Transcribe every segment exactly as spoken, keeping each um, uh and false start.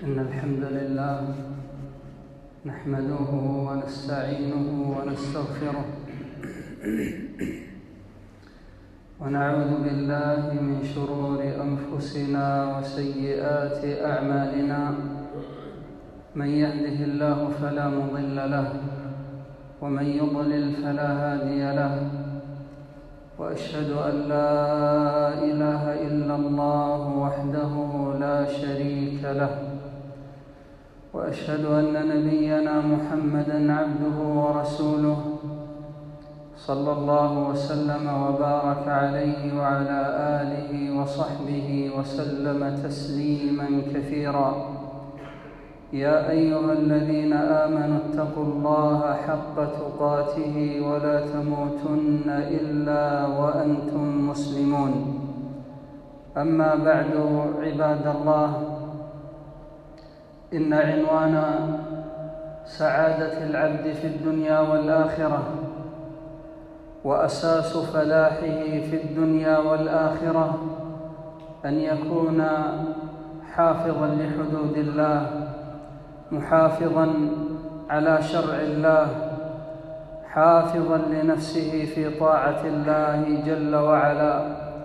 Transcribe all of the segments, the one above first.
إن الحمد لله نحمده ونستعينه ونستغفره ونعوذ بالله من شرور أنفسنا وسيئات أعمالنا. من يهده الله فلا مضل له ومن يضلل فلا هادي له، وأشهد أن لا إله إلا الله وحده لا شريك له، وأشهد أن نبينا محمدًا عبده ورسوله صلى الله وسلم وبارك عليه وعلى آله وصحبه وسلم تسليمًا كثيرًا. يا أيها الذين آمنوا اتقوا الله حق تقاته ولا تموتن إلا وأنتم مسلمون. أما بعد، عباد الله، إن عنوان سعادة العبد في الدنيا والآخرة وأساس فلاحه في الدنيا والآخرة أن يكون حافظاً لحدود الله، محافظاً على شرع الله، حافظاً لنفسه في طاعة الله جل وعلا،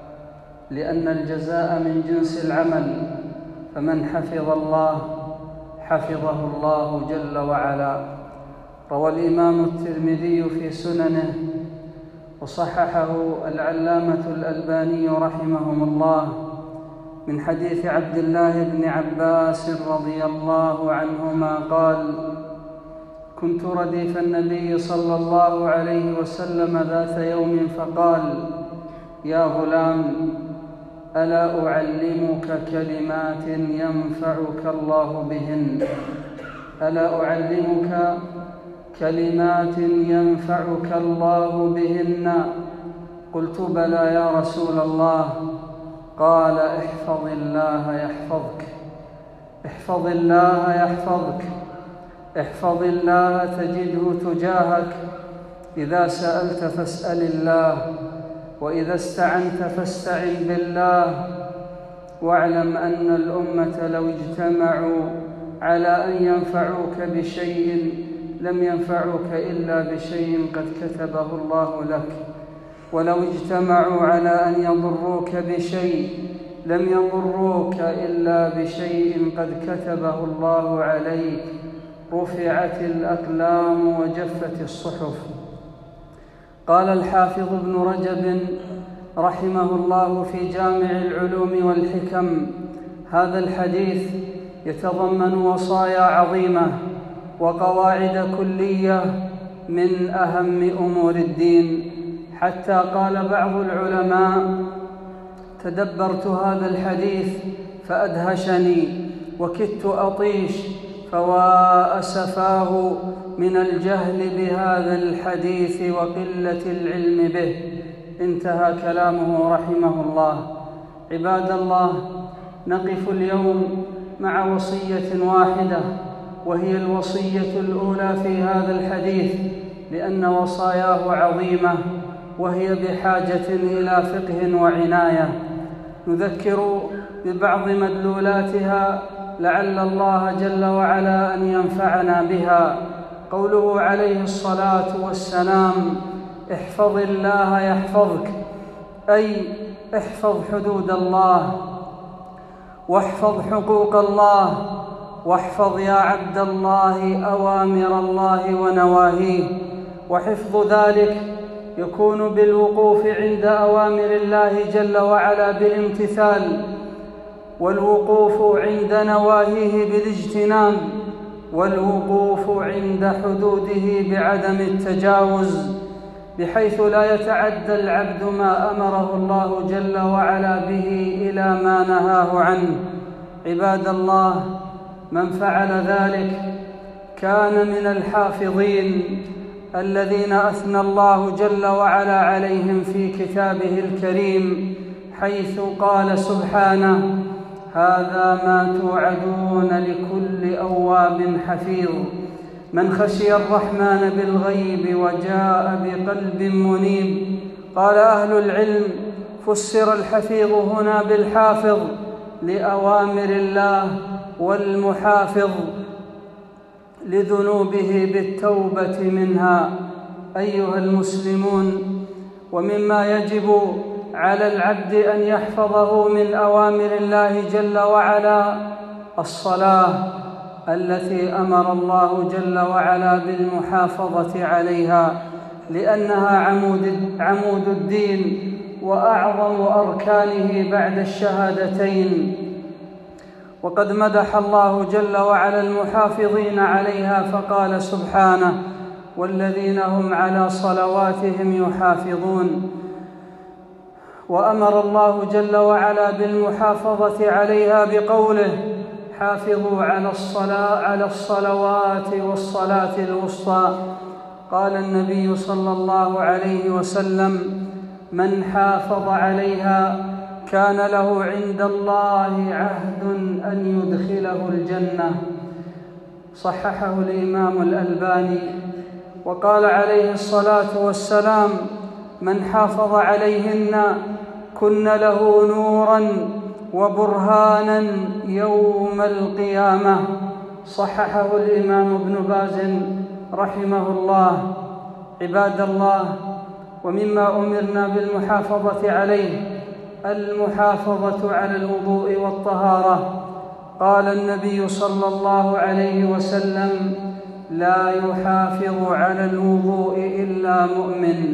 لأن الجزاء من جنس العمل، فمن حفظ الله حفظه الله جل وعلا. روى الإمام الترمذي في سننه وصححه العلامة الألباني رحمهم الله من حديث عبد الله بن عباس رضي الله عنهما قال: كنت رديف النبي صلى الله عليه وسلم ذات يوم فقال: يا غلام، ألا أعلمك كلمات ينفعك الله بهن ألا أعلمك كلمات ينفعك الله بهن قلت: بلى يا رسول الله. قال: احفظ الله يحفظك، احفظ الله يحفظك، احفظ الله تجده تجاهك، إذا سألت فاسأل الله، وإذا استعنت فاستعن بالله، واعلم أن الأمة لو اجتمعوا على أن ينفعوك بشيء لم ينفعوك إلا بشيء قد كتبه الله لك، ولو اجتمعوا على أن يضروك بشيء لم يضروك إلا بشيء قد كتبه الله عليك. رفعت الأقلام وجفت الصحف. قال الحافظ ابن رجب رحمه الله في جامع العلوم والحكم: هذا الحديث يتضمن وصايا عظيمة وقواعد كلية من أهم أمور الدين، حتى قال بعض العلماء: تدبرت هذا الحديث فأدهشني وكدت أطيش، فوا أسفاه من الجهل بهذا الحديث وقلة العلم به. انتهى كلامه رحمه الله. عباد الله، نقف اليوم مع وصية واحدة، وهي الوصية الأولى في هذا الحديث، لأن وصاياه عظيمة وهي بحاجة إلى فقه وعناية. نذكر ببعض مدلولاتها لعل الله جل وعلا أن ينفعنا بها. قوله عليه الصلاة والسلام: احفظ الله يحفظك، أي احفظ حدود الله، واحفظ حقوق الله، واحفظ يا عبد الله أوامر الله ونواهيه. وحفظ ذلك يكون بالوقوف عند أوامر الله جل وعلا بالامتثال، والوقوف عند نواهيه بالاجتناب، والوقوف عند حدوده بعدم التجاوز، بحيث لا يتعدى العبد ما أمره الله جل وعلا به إلى ما نهاه عنه. عباد الله، من فعل ذلك كان من الحافظين الذين أثنى الله جل وعلا عليهم في كتابه الكريم، حيث قال سبحانه: هذا ما توعدون لكل أواب حفيظ، من خشي الرحمن بالغيب وجاء بقلب منيب. قال أهل العلم: فسر الحفيظ هنا بالحافظ لأوامر الله والمحافظ لذنوبه بالتوبة منها. أيها المسلمون، ومما يجب على العبد أن يحفظه من أوامر الله جل وعلا الصلاة التي أمر الله جل وعلا بالمحافظة عليها، لأنها عمود عمود الدين وأعظم أركانه بعد الشهادتين. وقد مدح الله جل وعلا المحافظين عليها فقال سبحانه: والذين هم على صلواتهم يحافظون. وأمر الله جل وعلا بالمحافظة عليها بقوله: حافظوا على الصلاة على الصلوات والصلاة الوسطى. قال النبي صلى الله عليه وسلم: من حافظ عليها كان له عند الله عهد أن يدخله الجنة. صححه الإمام الألباني. وقال عليه الصلاة والسلام: من حافظ عليهن كن له نورا وبرهانا يوم القيامة. صححه الإمام ابن باز رحمه الله. عباد الله، ومما أمرنا بالمحافظة عليه المحافظة على الوضوء والطهارة. قال النبي صلى الله عليه وسلم: لا يحافظ على الوضوء إلا مؤمن.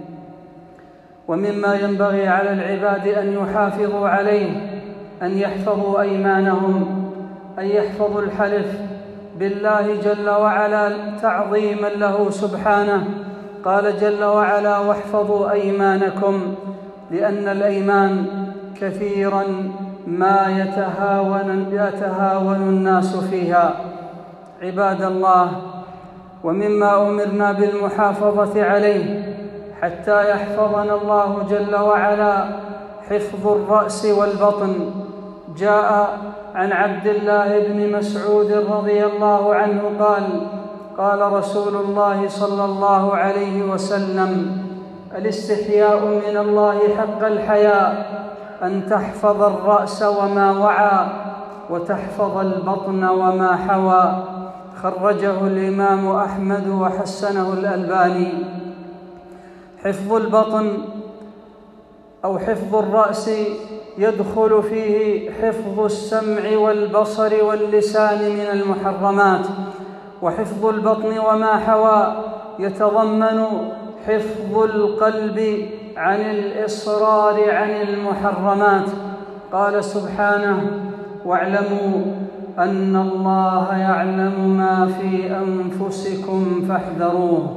ومما ينبغي على العباد أن يحافظوا عليه أن يحفظوا أيمانهم، أن يحفظوا الحلف بالله جل وعلا تعظيما له سبحانه. قال جل وعلا: واحفظوا أيمانكم، لأن الأيمان كثيرا ما يتهاون, يتهاون الناس فيها. عباد الله، ومما أمرنا بالمحافظة عليه حتى يحفظنا الله جل وعلا حفظ الرأس والبطن. جاء عن عبد الله بن مسعود رضي الله عنه قال: قال رسول الله صلى الله عليه وسلم: الاستحياء من الله حق الحياء أن تحفظ الرأس وما وعى وتحفظ البطن وما حوى. خرجه الإمام أحمد وحسنه الألباني. حفظ البطن أو حفظ الرأس يدخل فيه حفظ السمع والبصر واللسان من المحرمات، وحفظ البطن وما حوى يتضمن حفظ القلب عن الإصرار عن المحرمات. قال سبحانه: واعلموا أن الله يعلم ما في أنفسكم فاحذروه.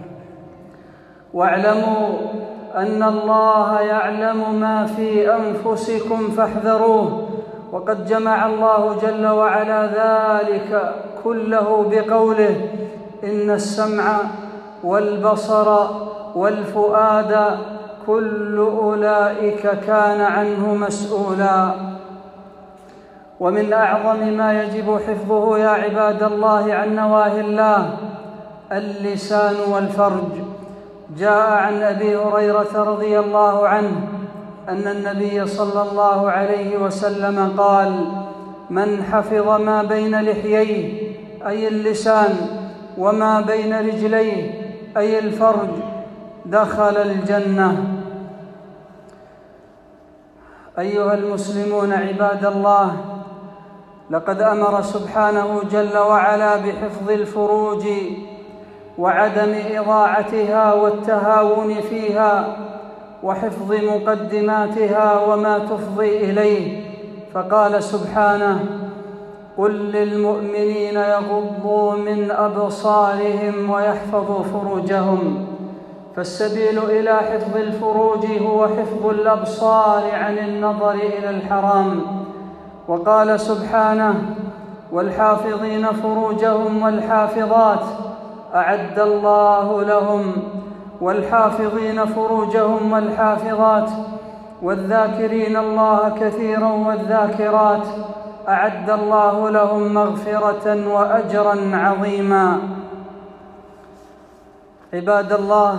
واعلموا أن الله يعلم ما في أنفسكم فاحذروه. وقد جمع الله جل وعلا ذلك كله بقوله: إن السمع والبصر والفؤاد كل أولئك كان عنه مسؤولا. ومن أعظم ما يجب حفظه يا عباد الله عن نواهي الله اللسان والفرج. جاء عن أبي هريرة رضي الله عنه أن النبي صلى الله عليه وسلم قال: من حفظ ما بين لحييه أي اللسان وما بين رجليه أي الفرج دخل الجنة. أيها المسلمون عباد الله، لقد أمر سبحانه جل وعلا بحفظ الفروج وعدم إضاعتها والتهاون فيها، وحفظ مقدماتها وما تفضي إليه. فقال سبحانه: قل للمؤمنين يغضوا من أبصارهم ويحفظوا فروجهم. فالسبيل إلى حفظ الفروج هو حفظ الأبصار عن النظر إلى الحرام. وقال سبحانه: والحافظين فروجهم والحافظات أعد الله لهم والحافظين فروجهم والحافظات والذاكرين الله كثيرا والذاكرات أعد الله لهم مغفرة وأجرا عظيما. عباد الله،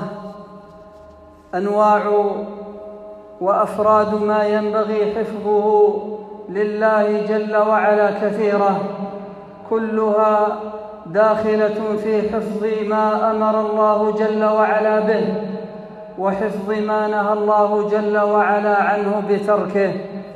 أنواع وأفراد ما ينبغي حفظه لله جل وعلا كثيرة، كلها داخلة في حفظ ما أمر الله جل وعلا به وحفظ ما نهى الله جل وعلا عنه بتركه.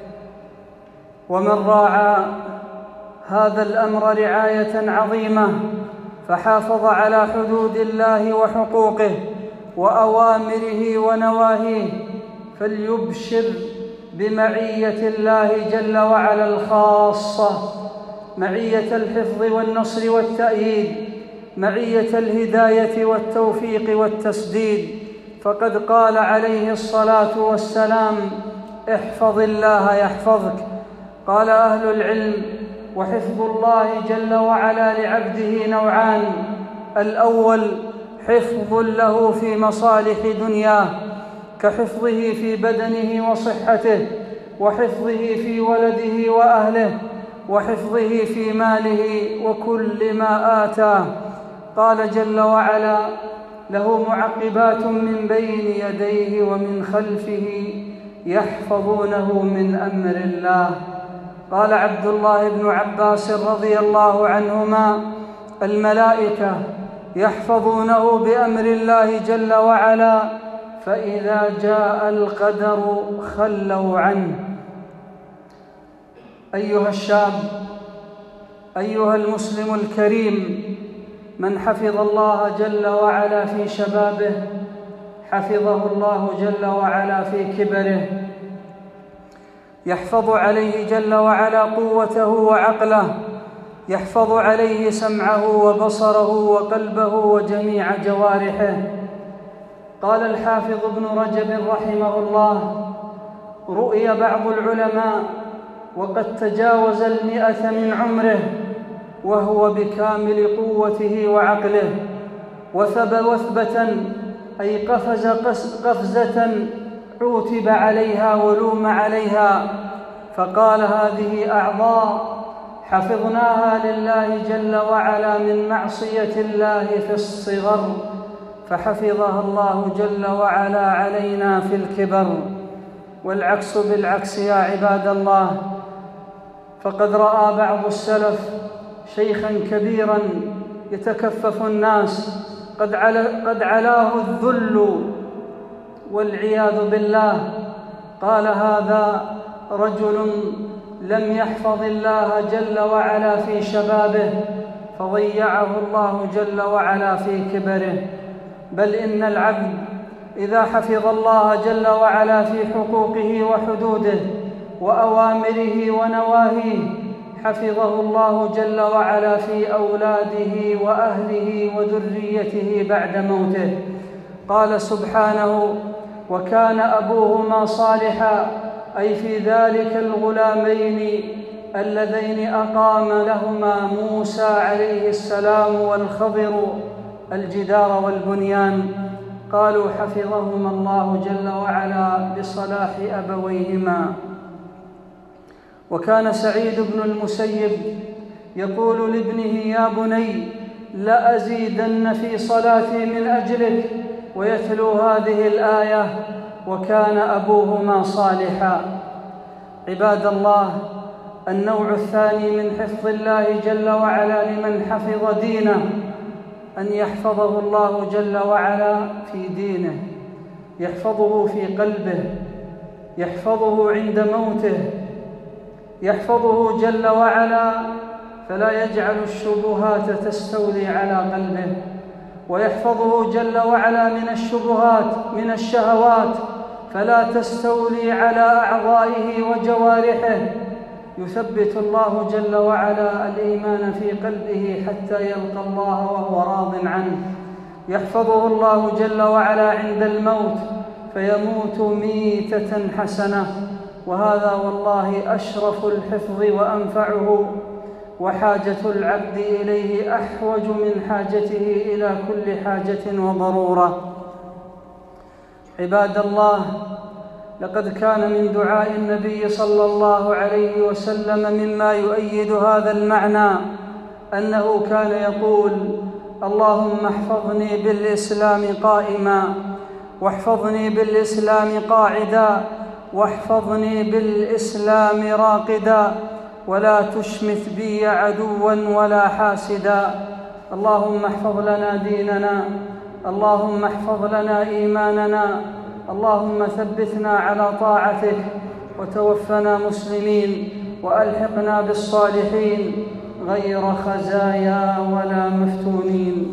ومن راعى هذا الأمر رعاية عظيمة فحافظ على حدود الله وحقوقه وأوامره ونواهيه فليبشر بمعية الله جل وعلا الخاصة، معية الحفظ والنصر والتأييد، معية الهداية والتوفيق والتسديد. فقد قال عليه الصلاة والسلام: احفظ الله يحفظك. قال أهل العلم: وحفظ الله جل وعلا لعبده نوعان: الأول حفظ له في مصالح دنياه كحفظه في بدنه وصحته، وحفظه في ولده وأهله، وحفظه في ماله وكل ما آتاه. قال جل وعلا: له معقبات من بين يديه ومن خلفه يحفظونه من أمر الله. قال عبد الله بن عباس رضي الله عنهما: الملائكة يحفظونه بأمر الله جل وعلا، فإذا جاء القدر خلوا عنه. أيها الشاب، أيها المسلم الكريم، من حفظ الله جل وعلا في شبابه حفظه الله جل وعلا في كبره، يحفظ عليه جل وعلا قوته وعقله، يحفظ عليه سمعه وبصره وقلبه وجميع جوارحه. قال الحافظ ابن رجب رحمه الله: رؤي بعض العلماء وقد تجاوز المئة من عمره وهو بكامل قوته وعقله، وثب وثبة أي قفز قفزة عوتب عليها ولوم عليها، فقال: هذه أعضاء حفظناها لله جل وعلا من معصية الله في الصغر، فحفظها الله جل وعلا علينا في الكبر. والعكس بالعكس يا عباد الله، فقد رأى بعض السلف شيخا كبيرا يتكفف الناس قد قد علاه الذل والعياذ بالله، قال: هذا رجل لم يحفظ الله جل وعلا في شبابه فضيعه الله جل وعلا في كبره. بل إن العبد إذا حفظ الله جل وعلا في حقوقه وحدوده وأوامره ونواهيه حفظه الله جل وعلا في أولاده وأهله وذريته بعد موته. قال سبحانه: وكان أبوهما صالحا، أي في ذلك الغلامين اللذين أقام لهما موسى عليه السلام والخضر الجدار والبنيان. قالوا: حفظهما الله جل وعلا بصلاح أبويهما. وكان سعيد بن المسيب يقول لابنه: يا بني لأزيدن في صلاتي من أجلك، ويتلو هذه الآية: وكان أبوهما صالحا. عباد الله، النوع الثاني من حفظ الله جل وعلا لمن حفظ دينه أن يحفظه الله جل وعلا في دينه، يحفظه في قلبه، يحفظه عند موته، يحفظه جل وعلا فلا يجعل الشبهات تستولي على قلبه، ويحفظه جل وعلا من الشبهات من الشهوات فلا تستولي على أعضائه وجوارحه. يثبت الله جل وعلا الإيمان في قلبه حتى يلقى الله وهو راض عنه. يحفظه الله جل وعلا عند الموت فيموت ميتة حسنة، وهذا والله أشرف الحفظ وأنفعه، وحاجة العبد إليه أحوج من حاجته إلى كل حاجة وضرورة. عباد الله، لقد كان من دعاء النبي صلى الله عليه وسلم مما يؤيد هذا المعنى أنه كان يقول: اللهم احفظني بالإسلام قائما، واحفظني بالإسلام قاعدا، واحفظني بالإسلام راقدا، ولا تشمت بي عدوا ولا حاسدا. اللهم احفظ لنا ديننا، اللهم احفظ لنا إيماننا، اللهم ثبتنا على طاعتك، وتوفنا مسلمين، وألحقنا بالصالحين غير خزايا ولا مفتونين.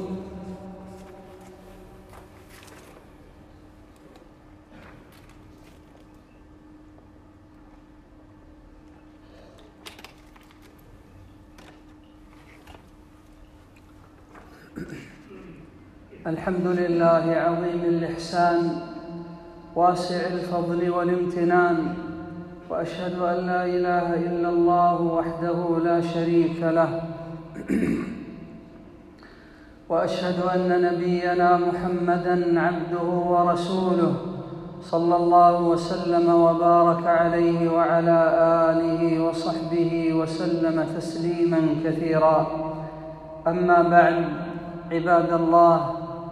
الحمد لله عظيم الإحسان واسع الفضل والامتنان، وأشهد أن لا إله إلا الله وحده لا شريك له، وأشهد أن نبينا محمدًا عبده ورسوله صلى الله وسلم وبارك عليه وعلى آله وصحبه وسلم تسليمًا كثيرا. أما بعد، عباد الله،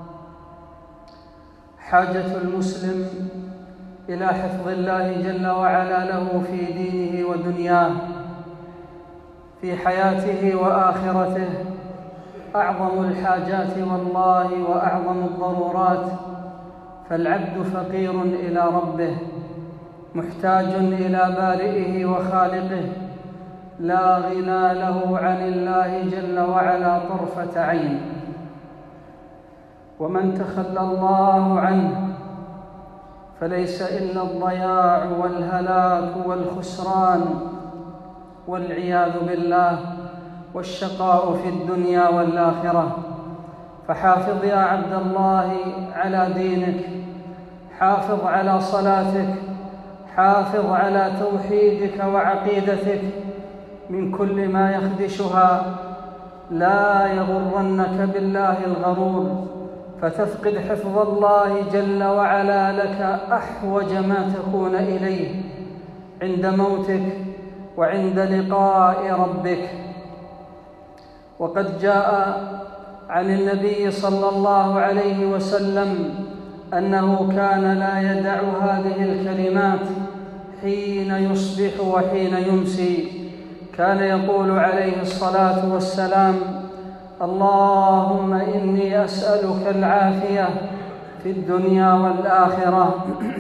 حاجة المسلم إلى حفظ الله جل وعلا له في دينه ودنياه، في حياته وآخرته، أعظم الحاجات والله وأعظم الضرورات. فالعبد فقير إلى ربه، محتاج إلى بارئه وخالقه، لا غنى له عن الله جل وعلا طرفة عين. ومن تخلى الله عنه فليس إلا الضياع والهلاك والخسران والعياذ بالله، والشقاء في الدنيا والآخرة. فحافظ يا عبد الله على دينك، حافظ على صلاتك، حافظ على توحيدك وعقيدتك من كل ما يخدشها. لا يغرنك بالله الغرور، فتفقد حفظ الله جل وعلا لك أحوج ما تكون إليه عند موتك وعند لقاء ربك. وقد جاء عن النبي صلى الله عليه وسلم أنه كان لا يدع هذه الكلمات حين يصبح وحين يمسي. كان يقول عليه الصلاة والسلام: اللهم إني أسألك العافية في الدنيا والآخرة،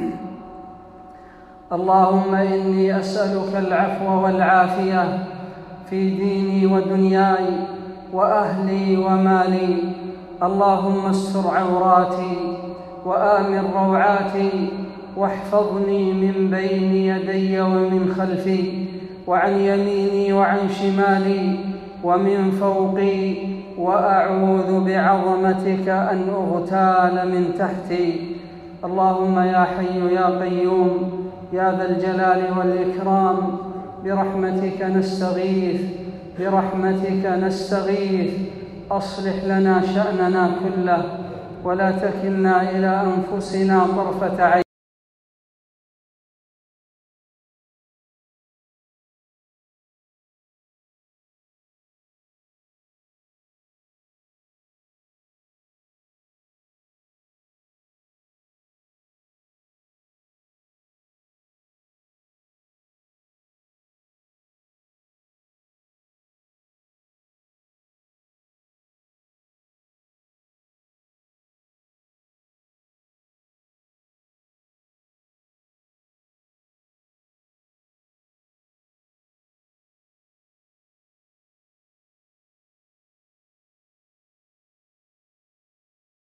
اللهم إني أسألك العفو والعافية في ديني ودنياي وأهلي ومالي، اللهم استر عوراتي وآمن روعاتي، واحفظني من بين يدي ومن خلفي، وعن يميني وعن شمالي ومن فوقي، وأعوذ بعظمتك أن أغتال من تحتي. اللهم يا حي يا قيوم يا ذا الجلال والإكرام، برحمتك نستغيث، برحمتك نستغيث، أصلح لنا شأننا كله، ولا تكلنا إلى أنفسنا طرفة عين.